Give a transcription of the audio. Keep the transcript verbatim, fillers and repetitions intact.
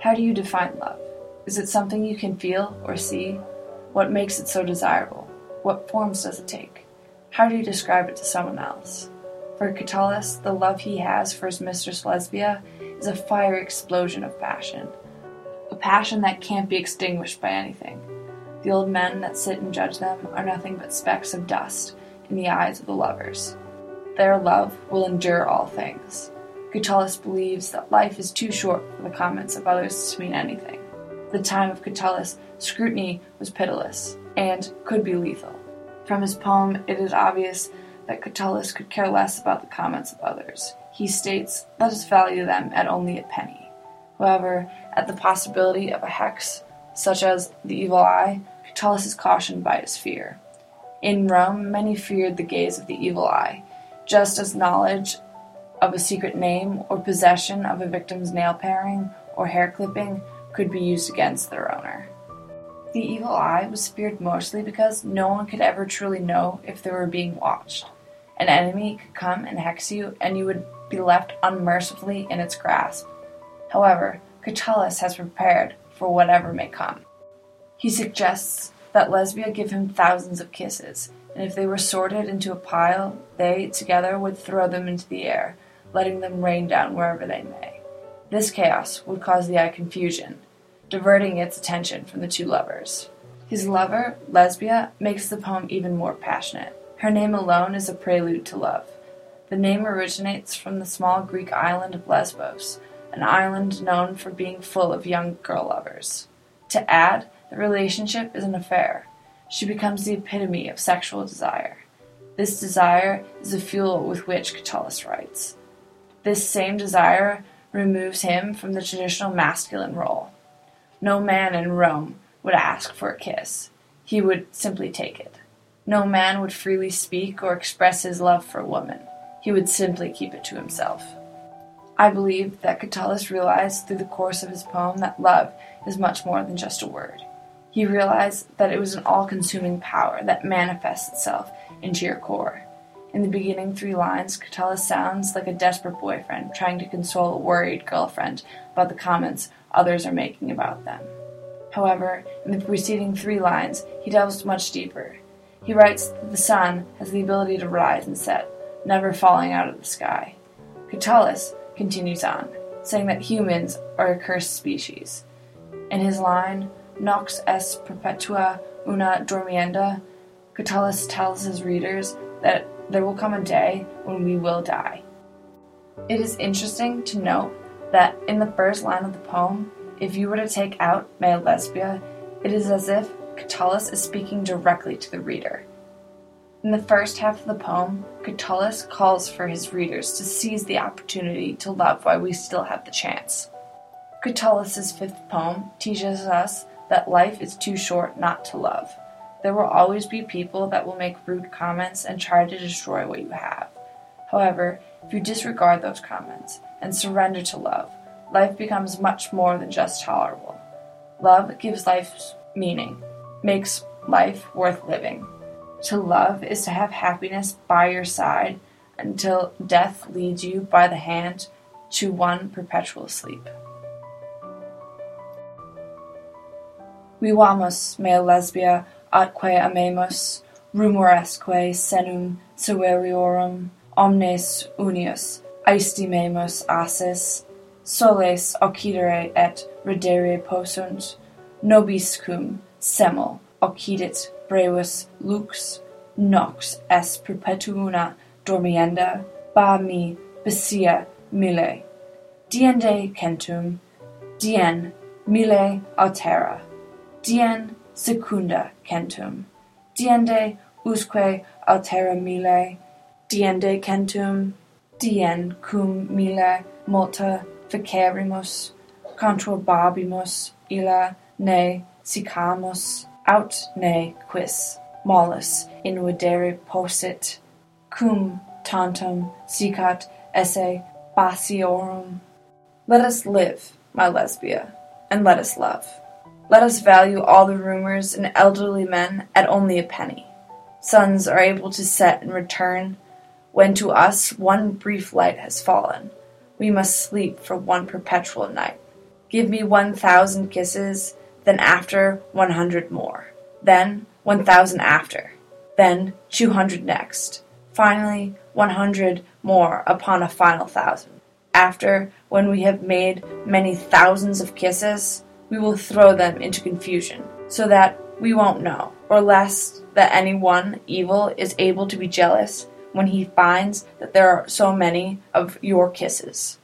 How do you define love? Is it something you can feel or see? What makes it so desirable? What forms does it take? How do you describe it to someone else? For Catullus, the love he has for his mistress Lesbia is a fiery explosion of passion. A passion that can't be extinguished by anything. The old men that sit and judge them are nothing but specks of dust in the eyes of the lovers. Their love will endure all things. Catullus believes that life is too short for the comments of others to mean anything. At the time of Catullus, scrutiny was pitiless and could be lethal. From his poem, it is obvious that Catullus could care less about the comments of others. He states, "Let us value them at only a penny." However, at the possibility of a hex, such as the evil eye, Catullus is cautioned by his fear. In Rome, many feared the gaze of the evil eye, just as knowledge of a secret name or possession of a victim's nail paring or hair clipping could be used against their owner. The evil eye was feared mostly because no one could ever truly know if they were being watched. An enemy could come and hex you, and you would be left unmercifully in its grasp. However, Catullus has prepared for whatever may come. He suggests that Lesbia give him thousands of kisses, and if they were sorted into a pile, they together would throw them into the air, letting them rain down wherever they may. This chaos would cause the eye confusion, diverting its attention from the two lovers. His lover, Lesbia, makes the poem even more passionate. Her name alone is a prelude to love. The name originates from the small Greek island of Lesbos, an island known for being full of young girl lovers. To add, the relationship is an affair. She becomes the epitome of sexual desire. This desire is the fuel with which Catullus writes. This same desire removes him from the traditional masculine role. No man in Rome would ask for a kiss. He would simply take it. No man would freely speak or express his love for a woman. He would simply keep it to himself. I believe that Catullus realized through the course of his poem that love is much more than just a word. He realized that it was an all-consuming power that manifests itself into your core. In the beginning three lines, Catullus sounds like a desperate boyfriend trying to console a worried girlfriend about the comments others are making about them. However, in the preceding three lines, he delves much deeper. He writes that the sun has the ability to rise and set, never falling out of the sky. Catullus continues on, saying that humans are a cursed species. In his line, Nox est perpetua una dormienda, Catullus tells his readers that there will come a day when we will die. It is interesting to note that in the first line of the poem, if you were to take out male Lesbia, it is as if Catullus is speaking directly to the reader. In the first half of the poem, Catullus calls for his readers to seize the opportunity to love while we still have the chance. Catullus' fifth poem teaches us that life is too short not to love. There will always be people that will make rude comments and try to destroy what you have. However, if you disregard those comments and surrender to love, life becomes much more than just tolerable. Love gives life meaning, makes life worth living. To love is to have happiness by your side until death leads you by the hand to one perpetual sleep. Vivamus, mea Lesbia, atque amemus, rumoresque senum severiorum, omnes unius, aestimemus assis, soles occidere et redere possunt, nobis cum semel occidit brevus lux, nox est perpetuuna dormienda, ba mi besia mille, diende centum, dien mille altera, dien secunda centum, diende usque altera mille, diende centum, dien cum mille multa fecerimus, controbabimus illa ne sicamus, aut ne quis mollis invidere possit, cum tantum sicat esse bassiorum. Let us live, my Lesbia, and let us love. Let us value all the rumors and elderly men at only a penny. Suns are able to set and return. When to us one brief light has fallen, we must sleep for one perpetual night. Give me one thousand kisses, then after one hundred more. Then one thousand after. Then two hundred next. Finally, one hundred more upon a final thousand. After, when we have made many thousands of kisses, we will throw them into confusion, so that we won't know, or lest that any one evil is able to be jealous when he finds that there are so many of your kisses.